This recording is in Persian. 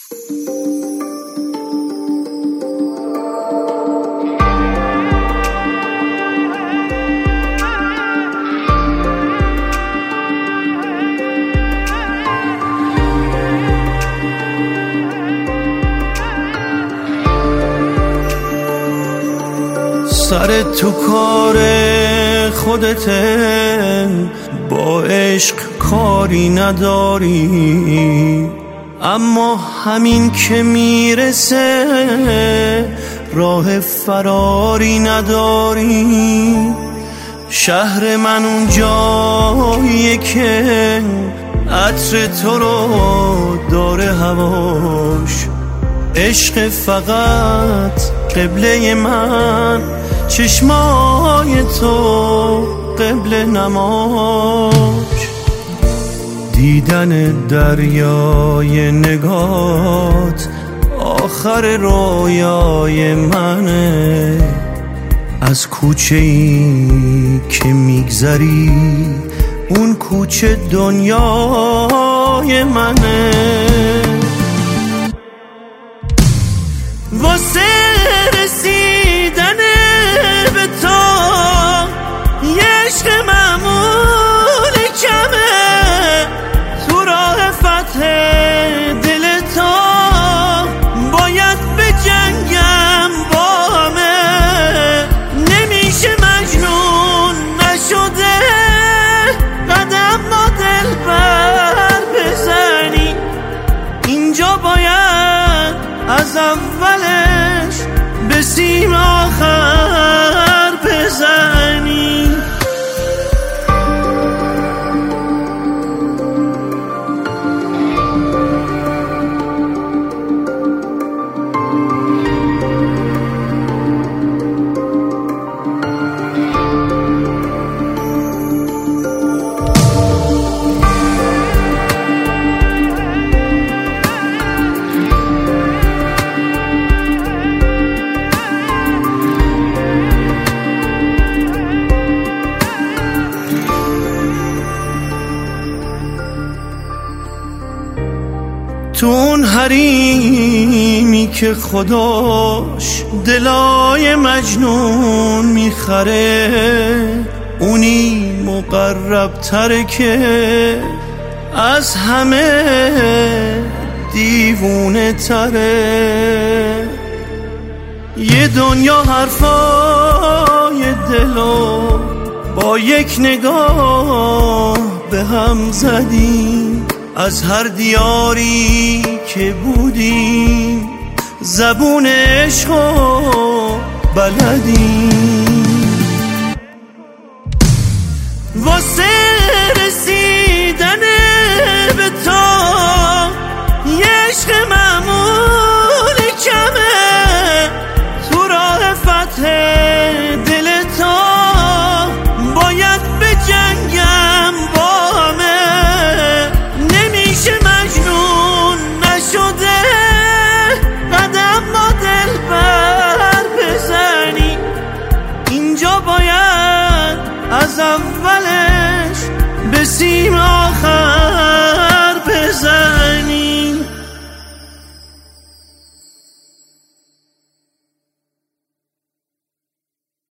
سر تو کار خودته، با عشق کاری نداری، اما همین که میرسه راه فراری نداری. شهر من اون جاییه که عطر تو رو داره هواش، عشق فقط قبله من، چشمای تو قبل نماش. دیدن دریای نگات آخر رویای منه، از کوچه ای که میگذری اون کوچه دنیای منه. واسه رسیدن به تو یه عشق معمول کمه، تو راه فتح دل تو باید به جنگم با همه. نمیشه مجنون نشده قدم با دل بر بزنی، اینجا باید از اولش به سیم آخر بزنی. تو اون حریمی که خداش دلای مجنون میخره، اونی مقرب تره که از همه دیوونه تره. یه دنیا حرفای دلو با یک نگاه به هم زدیم، از هر دیاری که بودیم زبون عشقو بلدیم. واسه رسیدن به تو یه عشق معمول کمه، تو راه فتح دل تو باید به جنگم با همه. نمیشه مجنون نشده قدم با دل بر بزنی، اینجا باید از اولش به سیم